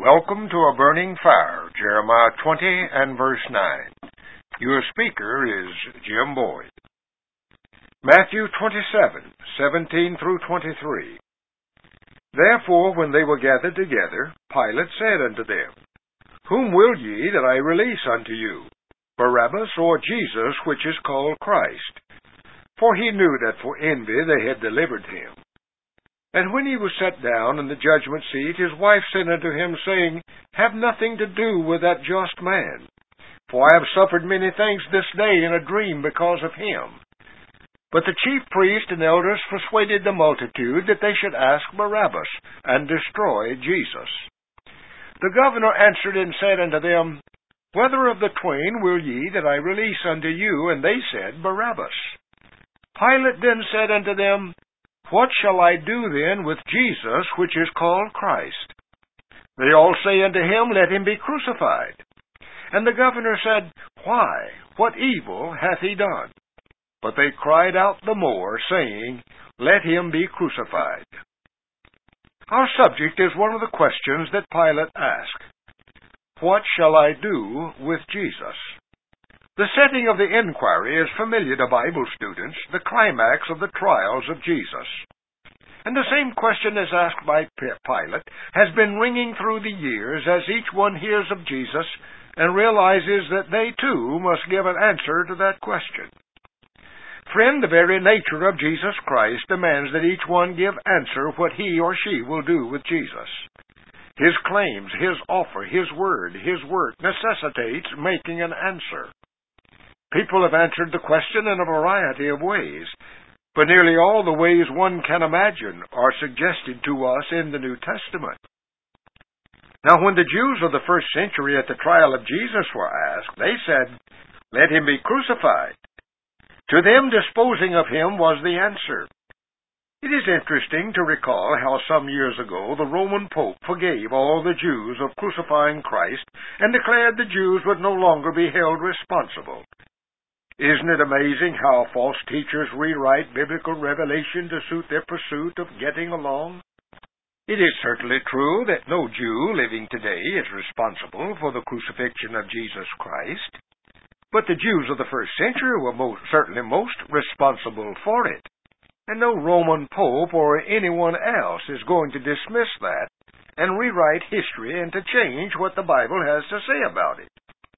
Welcome to a burning fire, Jeremiah 20 and verse 9. Your speaker is Jim Boyd. Matthew 27:17 through 23. Therefore, when they were gathered together, Pilate said unto them, Whom will ye that I release unto you, Barabbas or Jesus, which is called Christ? For he knew that for envy they had delivered him. And when he was set down in the judgment seat, his wife said unto him, saying, Have nothing to do with that just man, for I have suffered many things this day in a dream because of him. But the chief priests and elders persuaded the multitude that they should ask Barabbas, and destroy Jesus. The governor answered and said unto them, Whether of the twain will ye that I release unto you? And they said, Barabbas. Pilate then said unto them, What shall I do then with Jesus, which is called Christ? They all say unto him, Let him be crucified. And the governor said, Why? What evil hath he done? But they cried out the more, saying, Let him be crucified. Our subject is one of the questions that Pilate asked. What shall I do with Jesus? The setting of the inquiry is familiar to Bible students, the climax of the trials of Jesus. And the same question as asked by Pilate has been ringing through the years as each one hears of Jesus and realizes that they too must give an answer to that question. Friend, the very nature of Jesus Christ demands that each one give answer what he or she will do with Jesus. His claims, his offer, his word, his work necessitates making an answer. People have answered the question in a variety of ways, but nearly all the ways one can imagine are suggested to us in the New Testament. Now, when the Jews of the first century at the trial of Jesus were asked, they said, Let him be crucified. To them, disposing of him was the answer. It is interesting to recall how some years ago the Roman Pope forgave all the Jews of crucifying Christ and declared the Jews would no longer be held responsible. Isn't it amazing how false teachers rewrite biblical revelation to suit their pursuit of getting along? It is certainly true that no Jew living today is responsible for the crucifixion of Jesus Christ, but the Jews of the first century were certainly most responsible for it, and no Roman Pope or anyone else is going to dismiss that and rewrite history and to change what the Bible has to say about it.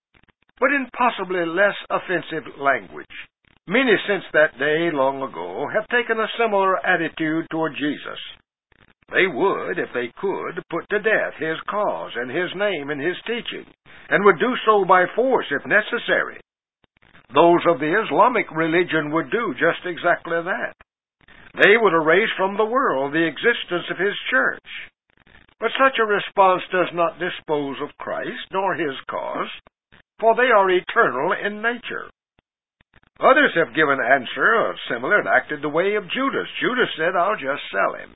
But in possibly less offensive language, many since that day long ago have taken a similar attitude toward Jesus. They would, if they could, put to death his cause and his name and his teaching, and would do so by force if necessary. Those of the Islamic religion would do just exactly that. They would erase from the world the existence of his church. But such a response does not dispose of Christ nor his cause, for they are eternal in nature. Others have given answer similar and acted the way of Judas. Judas said, I'll just sell him.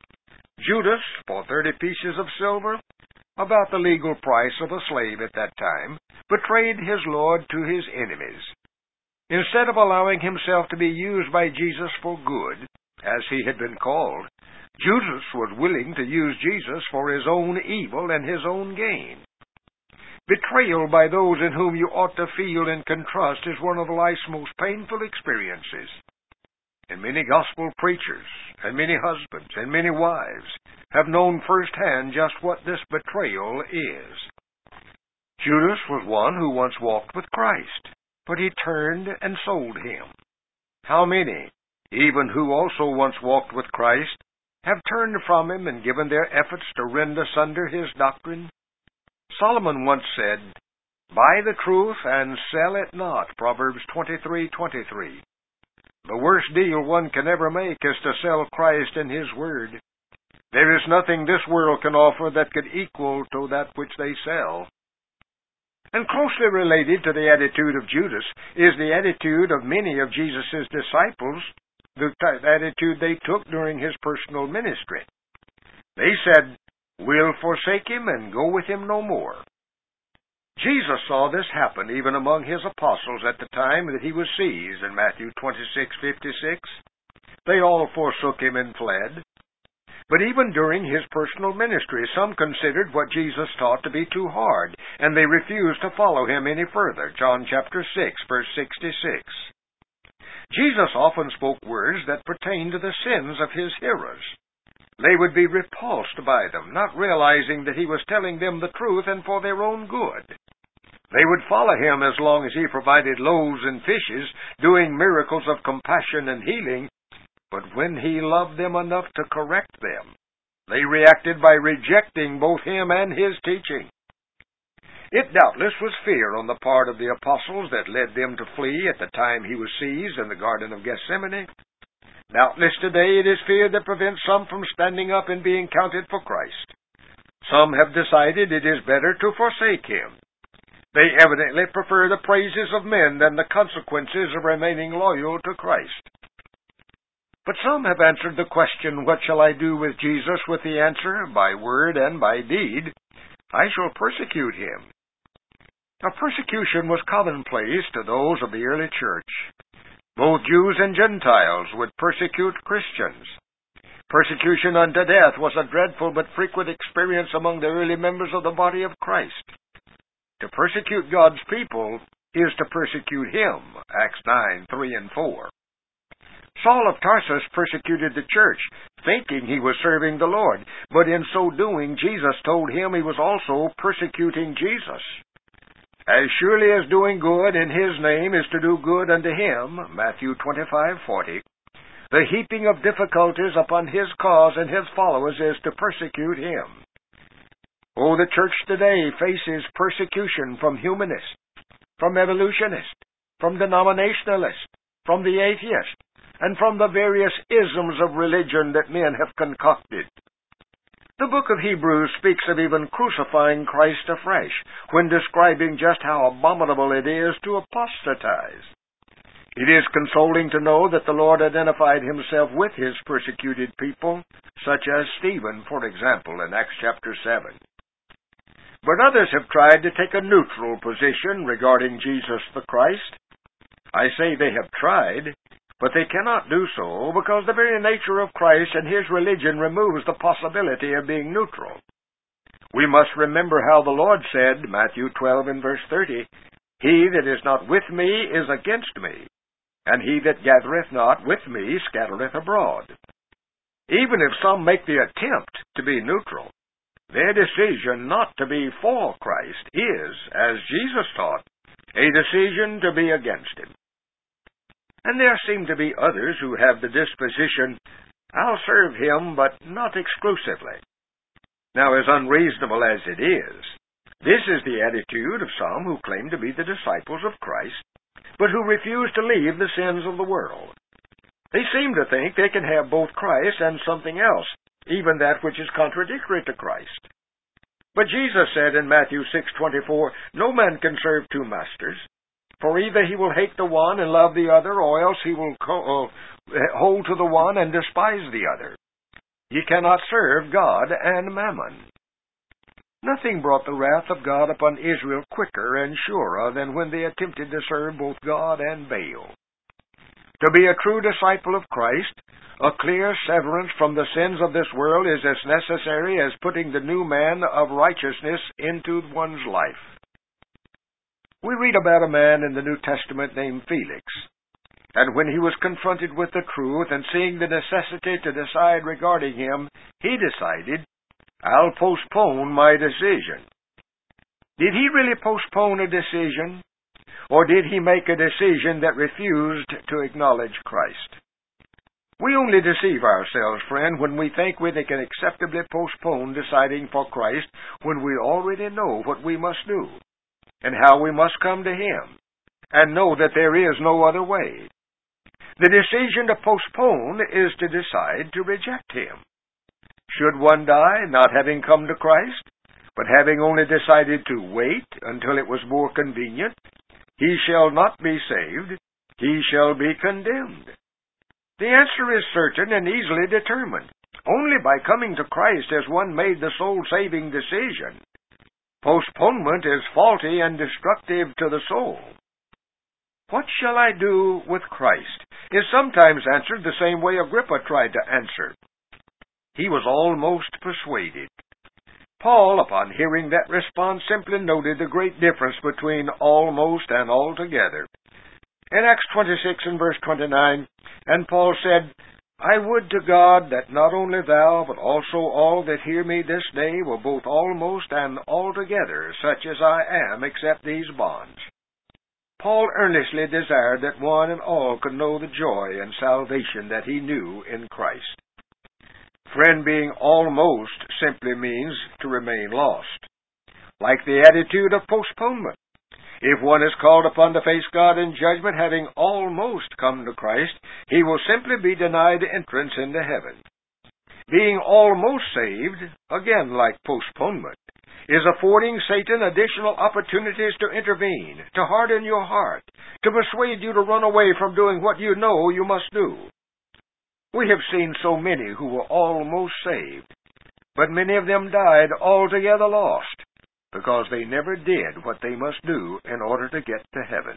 Judas, for 30 pieces of silver, about the legal price of a slave at that time, betrayed his Lord to his enemies. Instead of allowing himself to be used by Jesus for good, as he had been called, Judas was willing to use Jesus for his own evil and his own gain. Betrayal by those in whom you ought to feel and can trust is one of life's most painful experiences. And many gospel preachers, and many husbands, and many wives have known firsthand just what this betrayal is. Judas was one who once walked with Christ, but he turned and sold him. How many, even who also once walked with Christ, have turned from him and given their efforts to rend asunder his doctrine? Solomon once said, Buy the truth and sell it not, Proverbs 23:23. The worst deal one can ever make is to sell Christ and his word. There is nothing this world can offer that could equal to that which they sell. And closely related to the attitude of Judas is the attitude of many of Jesus' disciples, the attitude they took during his personal ministry. They said, We'll forsake him and go with him no more. Jesus saw this happen even among his apostles at the time that he was seized in Matthew 26:56. They all forsook him and fled. But even during his personal ministry, some considered what Jesus taught to be too hard, and they refused to follow him any further. John chapter 6, verse 66. Jesus often spoke words that pertained to the sins of his hearers. They would be repulsed by them, not realizing that he was telling them the truth and for their own good. They would follow him as long as he provided loaves and fishes, doing miracles of compassion and healing. But when he loved them enough to correct them, they reacted by rejecting both him and his teaching. It doubtless was fear on the part of the apostles that led them to flee at the time he was seized in the Garden of Gethsemane. Doubtless today it is fear that prevents some from standing up and being counted for Christ. Some have decided it is better to forsake him. They evidently prefer the praises of men than the consequences of remaining loyal to Christ. But some have answered the question, what shall I do with Jesus, with the answer, by word and by deed, I shall persecute him. Now, persecution was commonplace to those of the early church. Both Jews and Gentiles would persecute Christians. Persecution unto death was a dreadful but frequent experience among the early members of the body of Christ. To persecute God's people is to persecute him, Acts 9, 3 and 4. Saul of Tarsus persecuted the church, thinking he was serving the Lord, but in so doing, Jesus told him he was also persecuting Jesus. As surely as doing good in his name is to do good unto him, Matthew 25:40, the heaping of difficulties upon his cause and his followers is to persecute him. Oh, the church today faces persecution from humanists, from evolutionists, from denominationalists, from the atheist, and from the various isms of religion that men have concocted. The book of Hebrews speaks of even crucifying Christ afresh, when describing just how abominable it is to apostatize. It is consoling to know that the Lord identified himself with his persecuted people, such as Stephen, for example, in Acts chapter 7. But others have tried to take a neutral position regarding Jesus the Christ. I say they have tried, but they cannot do so because the very nature of Christ and his religion removes the possibility of being neutral. We must remember how the Lord said, Matthew 12 and verse 30, He that is not with me is against me, and he that gathereth not with me scattereth abroad. Even if some make the attempt to be neutral, their decision not to be for Christ is, as Jesus taught, a decision to be against him. And there seem to be others who have the disposition, I'll serve him, but not exclusively. Now, as unreasonable as it is, this is the attitude of some who claim to be the disciples of Christ, but who refuse to leave the sins of the world. They seem to think they can have both Christ and something else, even that which is contradictory to Christ. But Jesus said in Matthew 6:24, No man can serve two masters, for either he will hate the one and love the other, or else he will hold to the one and despise the other. Ye cannot serve God and mammon. Nothing brought the wrath of God upon Israel quicker and surer than when they attempted to serve both God and Baal. To be a true disciple of Christ, a clear severance from the sins of this world is as necessary as putting the new man of righteousness into one's life. We read about a man in the New Testament named Felix, and when he was confronted with the truth and seeing the necessity to decide regarding him, he decided, I'll postpone my decision. Did he really postpone a decision, or did he make a decision that refused to acknowledge Christ? We only deceive ourselves, friend, when we think we can acceptably postpone deciding for Christ when we already know what we must do and how we must come to him, and know that there is no other way. The decision to postpone is to decide to reject him. Should one die not having come to Christ, but having only decided to wait until it was more convenient, he shall not be saved, he shall be condemned. The answer is certain and easily determined. Only by coming to Christ has one made the soul-saving decision. Postponement is faulty and destructive to the soul. What shall I do with Christ is sometimes answered the same way Agrippa tried to answer. He was almost persuaded. Paul, upon hearing that response, simply noted the great difference between almost and altogether. In Acts 26 and verse 29, and Paul said, I would to God that not only thou, but also all that hear me this day were both almost and altogether such as I am, except these bonds. Paul earnestly desired that one and all could know the joy and salvation that he knew in Christ. Friend, being almost simply means to remain lost, like the attitude of postponement. If one is called upon to face God in judgment, having almost come to Christ, he will simply be denied entrance into heaven. Being almost saved, again like postponement, is affording Satan additional opportunities to intervene, to harden your heart, to persuade you to run away from doing what you know you must do. We have seen so many who were almost saved, but many of them died altogether lost, because they never did what they must do in order to get to heaven.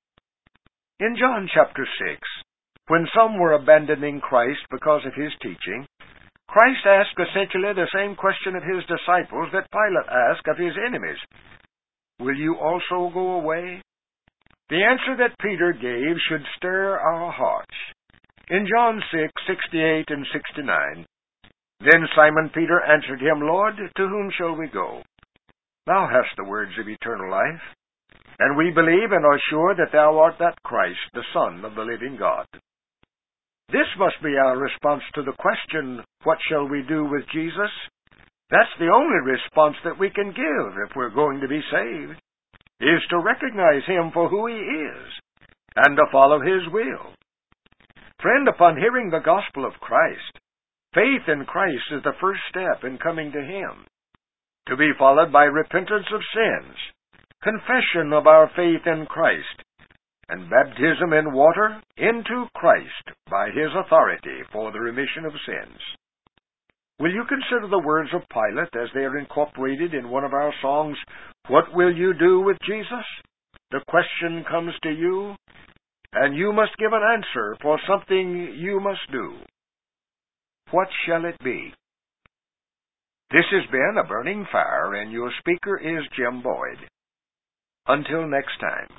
In John chapter 6, when some were abandoning Christ because of his teaching, Christ asked essentially the same question of his disciples that Pilate asked of his enemies. Will you also go away? The answer that Peter gave should stir our hearts. In John 6:68 and 69, Then Simon Peter answered him, Lord, to whom shall we go? Thou hast the words of eternal life, and we believe and are sure that thou art that Christ, the Son of the living God. This must be our response to the question, what shall we do with Jesus? That's the only response that we can give if we're going to be saved, is to recognize him for who he is, and to follow his will. Friend, upon hearing the gospel of Christ, faith in Christ is the first step in coming to him, to be followed by repentance of sins, confession of our faith in Christ, and baptism in water into Christ by his authority for the remission of sins. Will you consider the words of Pilate as they are incorporated in one of our songs, What will you do with Jesus? The question comes to you, and you must give an answer for something you must do. What shall it be? This has been A Burning Fire, and your speaker is Jim Boyd. Until next time.